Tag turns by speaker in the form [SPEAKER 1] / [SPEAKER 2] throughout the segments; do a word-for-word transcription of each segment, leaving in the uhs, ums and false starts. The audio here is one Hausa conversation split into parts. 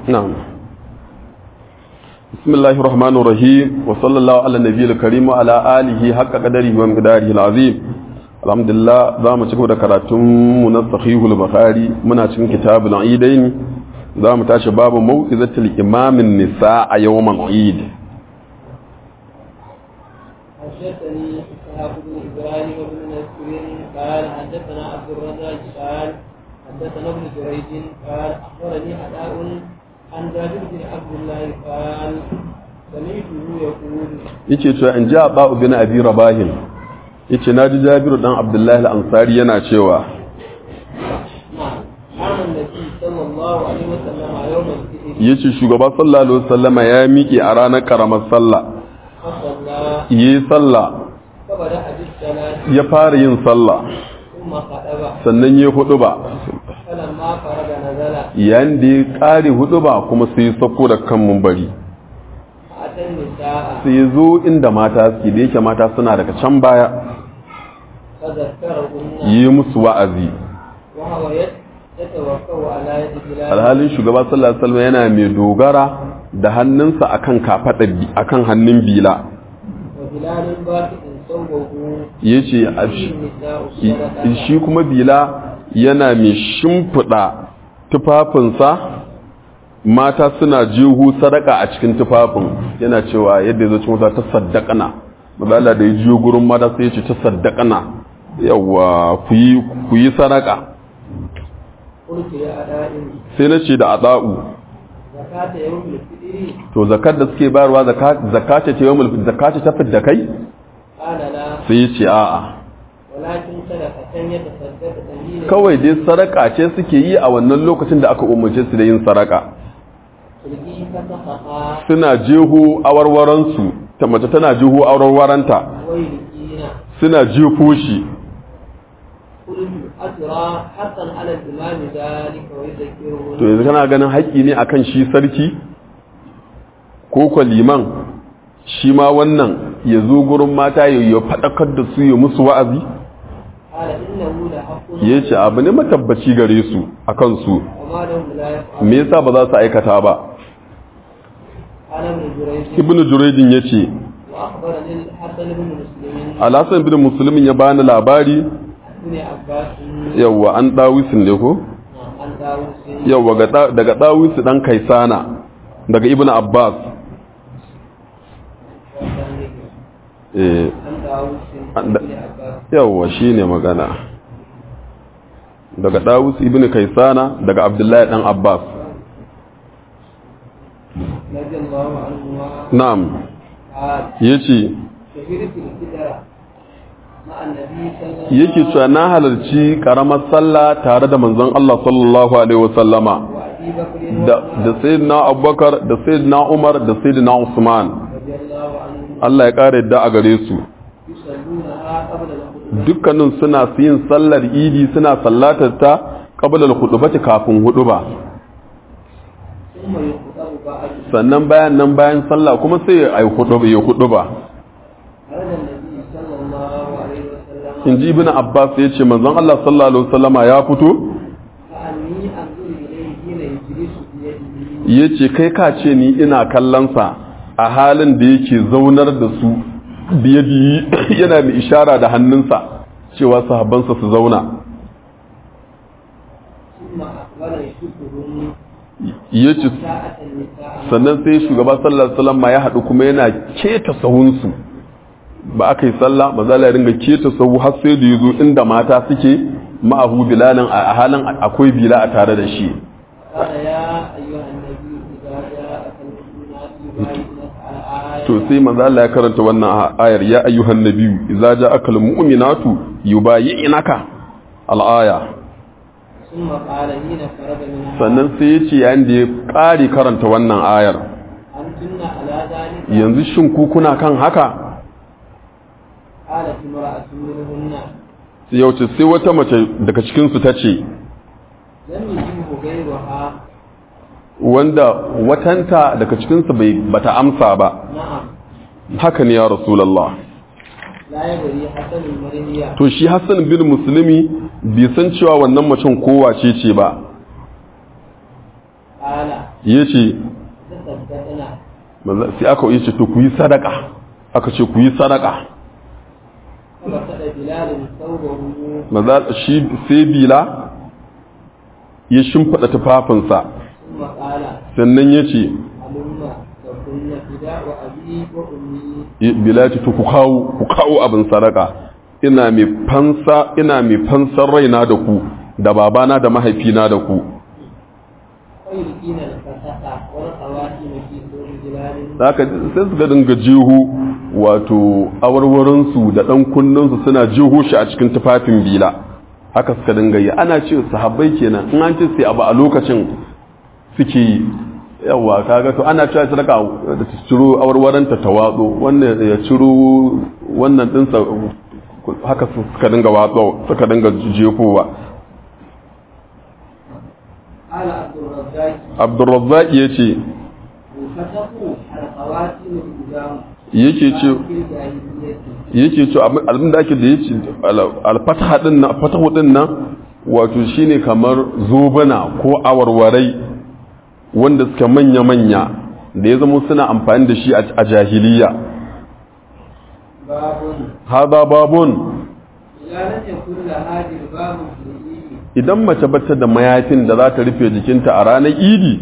[SPEAKER 1] نعم. بسم الله الرحمن الرحيم وصلى الله على النبي الكريم وعلى آله حق قدره ومقداره العظيم. الحمد لله za mu cigaba da karatun mu na sahihul bukhari muna cikin kitabul aidain za mu tashi babu mau'izatul imamin nisa a yawmal eid.
[SPEAKER 2] حدثني إسحاق بن إبراهيم بن نصر قال حدثنا عبد الرزاق قال حدثنا ابن جريج قال أخبرني علاء عن جابر بن عبد الله قال سمعته يقول
[SPEAKER 1] yace to in ja ba'u bin abi rabahin yace naji jabiru dan abdullahi al-ansari yana cewa yace shugaba sallallahu alaihi wasallama ya miƙe a ranar karamar sallah yi sallah ya fara yin sallah sannan ya hudu ba yayin da ya kare hudu ba kuma sai ya sako da kan mumbari sai ya zo inda mata suke da yake mata suna daga can baya yi musu wa'azi alhalin shugaba sallallahu alaihi wasallam yana mai dogara da hannunsa akan kafada akan hannun bila yace shi kuma bila yana mai shimfida tufafinsa mata suna jihu sadaka a cikin tufafin yana cewa yadda yazo cikin ta saddaqana mazalla da ya jiyo gurin mata sai ya ce ta saddaqana yawa ku yi ku yi sadaka sai na ce da ada'u to zakat da suke bayarwa zakata ta yawmul zakata ta fidda kai sai ya ce a'a kawai dai sadaka ce suke yi a wannan lokacin da aka umarce su da yin sadaka suna jeho awarwaransu ta mace tana jeho awarwaranta suna jefo shi to yanzu kana ganin haƙƙi ne akan shi sarki ko ko liman shi ma wannan ya zo gurin mata ya faɗakar da su ya musu wa'azi ya ce abu ne matabbaci gare su a kansu me yasa ba za su aikata ba ibn jurejin ya ce alhassan bin musulmin ya bani labari yawwa an dawisin ne ko yawwa daga dawisi dan kaisana daga ibn abbas eh yawwa shine magana daga dawis ibn kaisana daga abdullahi dan abbas na'am yace yake cewa na halarci karamar sallah tare da manzon Allah sallallahu alaihi wasallama da da sayyidina Abubakar da sayyidina Umar da sayyidina Usman Allah ya kare da a gare su dukkanin suna yin sallar idi suna sallatar ta qabla al-khutbati kafin huduba sannan bayan nan bayan sallah kuma sai ya yi huduba ya huduba in ji ibn abbas ya ce manzon Allah sallallahu alaihi wasallama ya fito ya ce kai ka ce ni ina kallonsa a halin da yake zaunar da su biye biyi yana mai ishara da hannunsa cewa sahabbansa su zauna ya ce sannan sai shugaba sallallahu alaihi wasallama ya haɗu kuma yana keta sahunsu ba aka yi sallah ba za a ringa keta sahu har sai da yazo inda mata suke ma'ahu bilalin a halin akwai bila a tare da shi to sai manzo Allah ya karanta wannan ayar ya ayyuhan nabiyyu idza ja'aka almu'minatu yubayyi'naka al-aya sannan sai ya ce yayin da ya ƙari karanta wannan ayar yanzu shin ku kuna kan haka sai yauce sai wata mace daga cikinsu ta ce wanda watanta daga cikinsu bai bata amsa ba haka ne ya rasulallah to shi hassan bin musulmi bai san cewa wannan macen kowa ce ce ba yace
[SPEAKER 2] تصدقنا
[SPEAKER 1] sai aka yace to ku yi sadaka aka ce ku yi sadaka
[SPEAKER 2] فبسط بلال ثوبه
[SPEAKER 1] maza shi sai bila ya shimfida tufafinsa
[SPEAKER 2] ثم قال
[SPEAKER 1] sannan yace
[SPEAKER 2] علم وكن فداء أبي وأمي
[SPEAKER 1] bila ce to ku kawo ku kawo abin sadaka ina mai fansa ina mai fansar raina da ku da babana da mahaifina da ku
[SPEAKER 2] ويلقين الفتاة والخواتم في سور جبال
[SPEAKER 1] haka sai su ga dinga jihu wato awarwarinsu da ɗan kunninsu suna jihu shi a cikin tufafin bila haka suka dinga yi ana ce sahabbai kenan in an ce sai abu a lokacin suke yi yawa kaga to ana cewa sadaka da ta ciro awarwaranta ta watso wannan ya ciro wannan dinsa haka suka dinga watso suka dinga jefowa
[SPEAKER 2] قال عبد الرزاق
[SPEAKER 1] Abdurrazzaq yace
[SPEAKER 2] فتقوا الخواتم الإجام
[SPEAKER 1] yake ce
[SPEAKER 2] في الجاهلية
[SPEAKER 1] yake ce abin da ake da yace al-fataha din nan fatahu din nan wato shine kamar zobana ko awarwarai wanda suka manya manya da ya zama suna amfani da shi a jahiliya
[SPEAKER 2] باب
[SPEAKER 1] hada babun
[SPEAKER 2] إذا لم يكن لها جلباب في الإيد
[SPEAKER 1] idan mace bata da mayafin da za ta rufe jikinta a ranar idi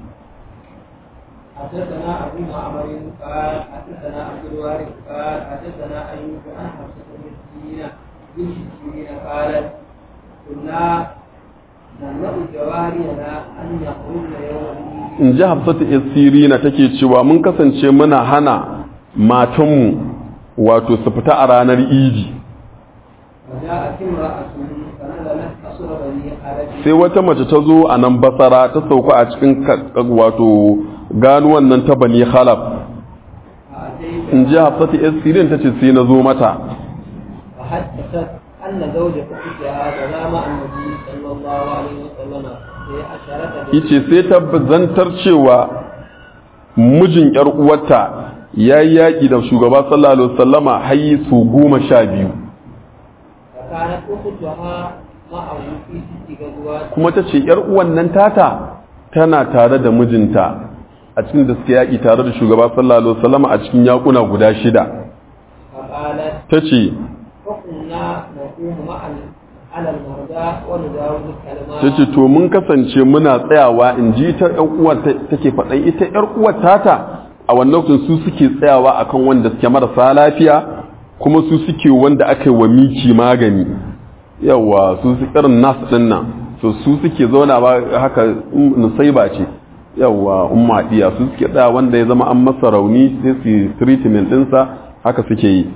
[SPEAKER 2] حدثنا أبو معمر قال حدثنا عبد الوارث قال حدثنا أيوب عن حفصة بن سيرين بنت سيرين قالت كنا نمنع جوارينا أن يخرجن يوم العيد
[SPEAKER 1] in ji hafsatu isirina take cewa mun kasance muna hana matanmu wato su fita a ranar idi
[SPEAKER 2] فجاءت امرأة فنزلت قصر بني خالد
[SPEAKER 1] sai wata mace ta zo a nan basara ta sauka a cikin wato ganuwan nan ta bani khalaf
[SPEAKER 2] فأتيت
[SPEAKER 1] in ji hafsatu isirin ta ce sai na zo mata
[SPEAKER 2] فحدثت أن زوج أختها تنام عن النبي صلى الله عليه وسلم في عشرة
[SPEAKER 1] yace sai ta zantar cewa mijin yar uwarta yayi yaki da shugaba sallallahu alaihi wasallama hayi su goma sha biyu
[SPEAKER 2] فكانت أختها معه في ست غزوات
[SPEAKER 1] kuma ta ce yar uwan nan tata tana tare da mijinta a cikin da suke yaki tare da shugaba sallallahu alaihi wasallama a cikin yakuna guda shida
[SPEAKER 2] فقالت
[SPEAKER 1] ta ce
[SPEAKER 2] وكنا نقوم مع على المرضى ونداول الكلمات
[SPEAKER 1] ta ce to mun kasance muna tsayawa in ji ta yan uwar take faɗan ita yar uwar tata a wannan lokacin su suke tsayawa akan wanda suke marasa lafiya kuma su suke wanda aka yi wa miki magani yawa su su irin nas din nan so su suke zauna ba haka nusaiba ce yawa umma diya su suke tsaya wanda ya zama an masa rauni sai su treatment ɗinsa haka suke yi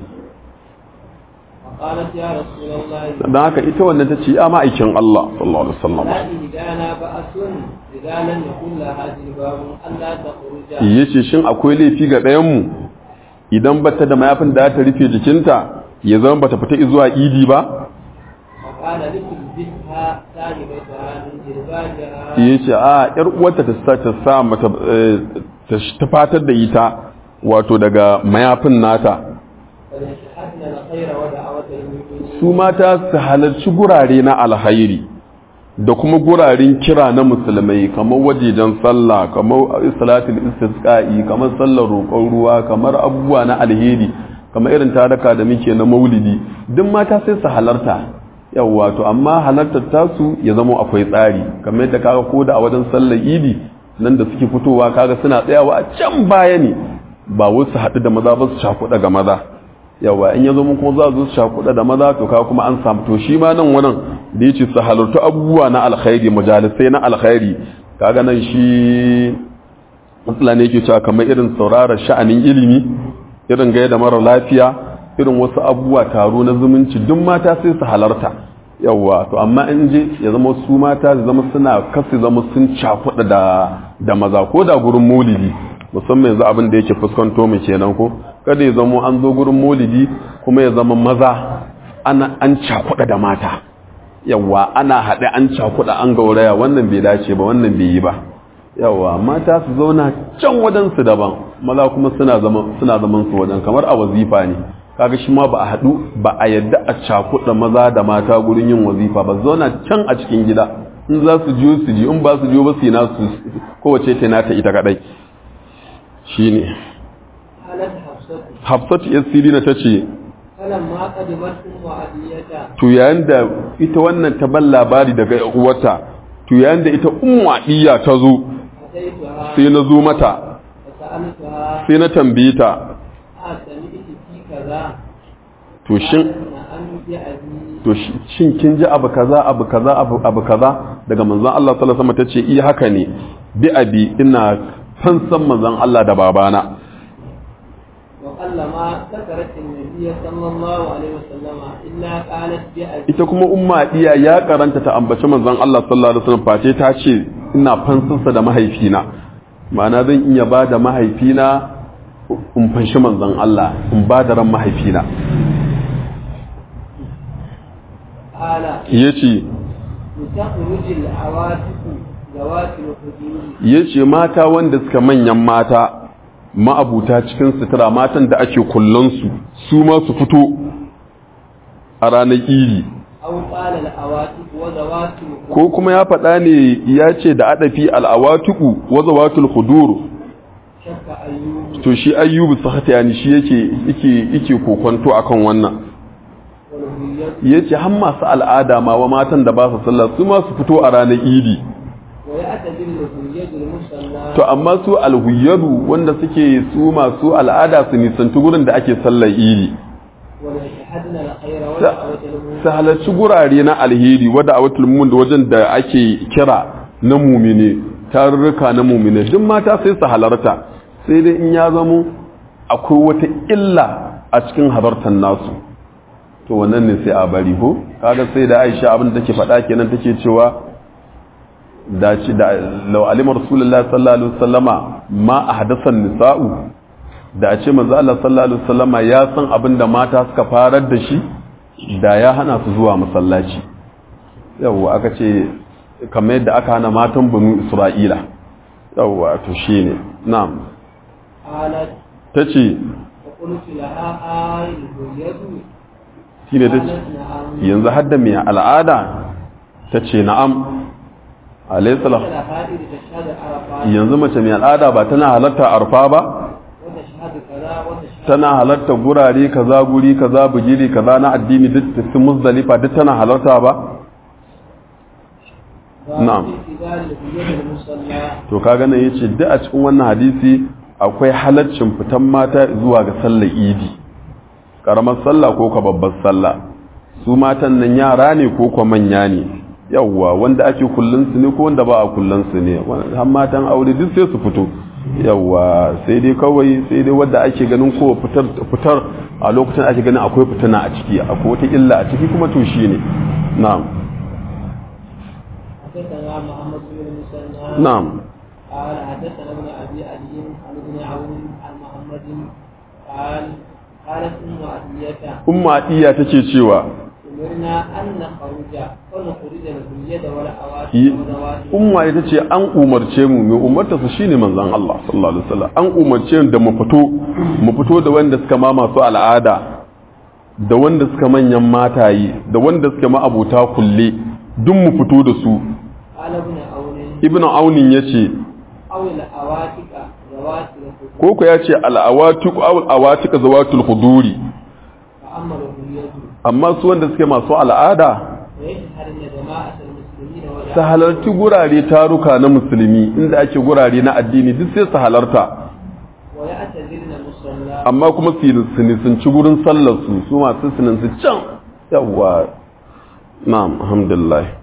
[SPEAKER 2] قالت يا رسول الله
[SPEAKER 1] dan haka ita wannan ta ce a ma'aikin Allah sallallahu alaihi wasallam
[SPEAKER 2] لا إهدانا بأس إذا لم يكن لها جلباب ألا تخرج
[SPEAKER 1] yace shin akwai laifi ga ɗayan mu idan bata da mayafin da ta rufe jikinta ya zama bata fita zuwa idi ba
[SPEAKER 2] فقال لتلبسها صاحبتها من جلبابها
[SPEAKER 1] yace a yar uwarta ta sa ta sa mata eh, ta fatar da ita wato daga mayafin nata
[SPEAKER 2] فليشهدن الخير ودعوة المؤمنين
[SPEAKER 1] su mata su halarci gurare na alhairi da kuma guraren kira na musulmai kamar wajejen sallah kamar salatul istisqa'i kamar sallar roƙon ruwa kamar abubuwa na alheri kamar irin taraka da muke na maulidi duk mata sai su halarta yawa to amma halartar tasu ya zama akwai tsari kamar yadda kaga ko da a wajen sallar idi nan da suke fitowa kaga suna tsayawa a can baya ne ba wasu haɗu da maza ba su shakuɗa ga maza yawa in ya zo mun kuma za su shakuɗa da maza to kaga kuma an samu to shi ma nan wannan da yace su halartu abubuwa na alkhairi majalisai na alkhairi kaga nan shi matsala ne yake cewa kamar irin saurara sha'anin ilimi irin gaya da mara lafiya irin wasu abubuwa taro na zumunci duk mata sai su halarta yawa to amma in je ya zama su mata su zama suna kasu zama sun cakuɗa da da maza ko da gurin maulidi musamman yanzu abin da yake fuskanto mu kenan ko kada ya zama an zo gurin maulidi kuma ya zama maza ana an cakuɗa da mata yawa ana haɗe an cakuɗa an gauraya wannan bai dace ba wannan bai yi ba yawa mata su zauna can wajen su daban maza kuma suna zaman suna zaman su wajen kamar a wazifa ne kaga shi ma ba a haɗu ba a yadda a cakuɗa maza da mata gurin yin wazifa ba zauna can a cikin gida in za su jiyo su ji in ba su jiyo ba su yi nasu kowace ta nata ita kadai shine Hafsatu Yasirina tace
[SPEAKER 2] falamma qadimat ummu adiyata
[SPEAKER 1] to yayin da ita wannan ta ban labari daga uwarta to yayin da ita ummu adiya ta zo sai na zo mata sai na tambaye ta to shin to shin kin ji abu kaza abu kaza abu abu kaza daga manzon Allah sallallahu alaihi wasallam tace iya haka ne bi abi ina san san manzon Allah da babana ita kuma umma diya ya karanta ta ambaci manzon Allah sallallahu alaihi wasallam face ta ce ina fansansa da mahaifina ma'ana zan iya ba da mahaifina in fanshi manzon Allah in ba da ran mahaifina yace yace mata wanda suka manyan mata ma'abuta cikin sutura matan da ake kullunsu su ma su fito a ranar idi ko kuma ya faɗa ne ya ce da adafi al'awatuku wa zawatul hudur to shi ayyubu sahata yani shi yake yake yake kokonto akan wannan yace har masu al'ada ma wa matan da ba su sallah su ma su fito a ranar idi to amma su alhuyyadu wanda suke su masu al'ada su nisanci gurin da ake sallar idi su halarci gurare na alheri wadda a watan mun da wajen da ake kira na mumine tarurruka na mumine duk mata sai su halarta sai dai in ya zamo akwai wata illa a cikin halartar nasu to wannan ne sai a bari ko kaga sai da Aisha abin da take faɗa kenan take cewa da ci da law alima rasulullahi sallallahu alaihi wasallama ma ahdathan nisa'u da ce manzo Allah sallallahu alaihi wasallama ya san abinda mata suka farar da shi da ya hana su zuwa masallaci yawa aka ce kamar yadda aka hana matan banu Isra'ila yawa to shine na'am tace shine tace yanzu hadda mai al'ada tace na'am alaisala yanzu mace mai al'ada ba tana halatta arfa ba tana halatta gurare kaza guri kaza bugiri kaza na addini duk su muzdalifa duk tana halatta ba na'am to kaga nan yace duk a cikin wannan hadisi akwai halaccin fitan mata zuwa ga sallar idi karamar sallah ko ka babbar sallah su matan nan yara ne ko ko manya ne yawwa wanda ake kullun su ne ko wanda ba a kullun su ne har matan aure duk sai su fito yawwa sai dai kawai sai dai wanda ake ganin ko fitar fitar a lokacin ake ganin akwai fitina a ciki akwai wata illa a ciki kuma to shine na'am na'am
[SPEAKER 2] قال حدثنا ابن ابي علي عن ابن عون عن محمد قال قالت ام عديه
[SPEAKER 1] ام عديه take cewa umma ita ce an umarce mu mai umarta su shine manzon Allah sallallahu alaihi wasallam an umarce mu da mu fito mu fito da wanda suka ma masu al'ada da wanda suka manyan matayi da wanda suka ma abota kulle duk mu fito da su ibnu aunin yace ko ko yace al-awatiq aw al-awatiq zawatul huduri amma su wanda suke masu al'ada su halarci gurare taruka na musulmi inda ake gurare na addini duk sai su halarta amma kuma su nisanci gurin sallarsu su masu sinansu can yawwa na'am alhamdulillah